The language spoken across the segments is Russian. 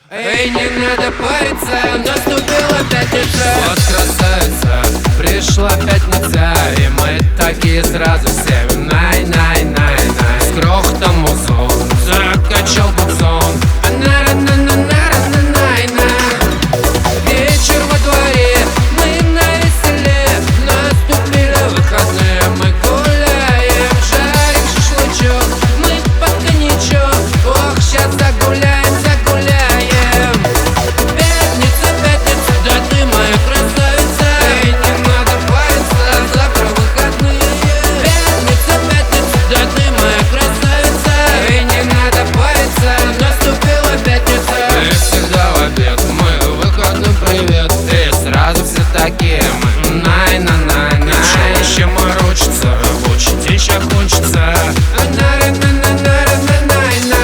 Эй, не надо париться, наступила пятница. Вот красавица, пришла пятница, и мы такие сразу все най-най-най-най. С грохотом музон закачал буксон. На-на-на-на-на-на-на-на. Вечер во дворе, мы навеселе. Наступили выходные, мы гуляем, жарим шашлычок, мы под коньячок. Ох, щас загуляем, загуляем. Пятница, пятница, да ты моя красавица. Эй, не надо париться, завтра выходные. Пятница, пятница, да ты моя красавица. Эй, не надо париться, наступила пятница. И всегда в обед мы выходным привет. И сразу все такие мы най-на-най-най. Еще морочится, рабочий день ща кончится. На-на-на-на-на-на-на-на.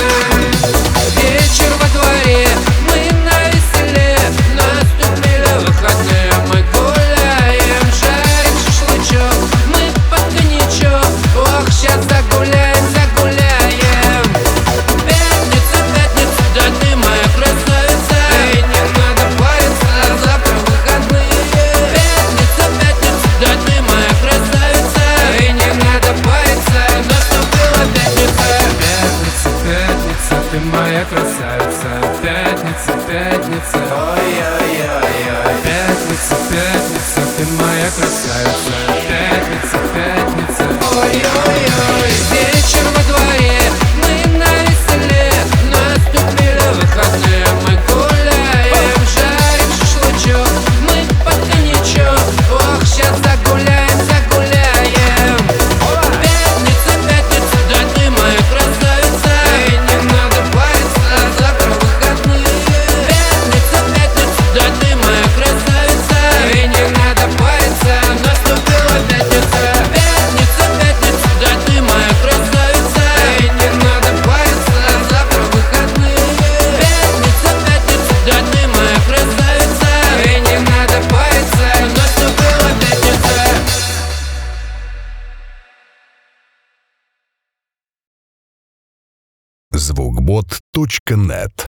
Вечер во дворе, мы навеселе. Наступили выходные, мы гуляем, жарим шашлычок, мы под коньячок. Ох, щас загуляем, загуляем. Пятница, пятница, да ты моя красавица. Эй, не надо париться, завтра выходные. Пятница, пятница, да ты моя красавица. Эй, не надо париться, наступила пятница. Пятница, пятница, ты моя красавица. Пятница, пятница, ой-ой-ой-ой. Пятница, пятница, ты моя красавица. Пятница, пятница, ой-ой-ой. Вечер во дворе, мы навеселе. Наступили выходные, мы гуляем, жарим шашлычок, мы под коньячок. Ох, щас загуляем, загуляем. Пятница, пятница, да ты моя красавица. Эй, не надо париться, завтра выходные. Пятница, пятница, да ты моя красавица. Эй, не надо париться, наступила пятница. Пятница, пятница, да ты моя красавица. Эй, не надо париться, завтра выходные. Пятница, пятница, да ты моя красавица. Эй, не надо париться, наступила пятница. Звукбот.нет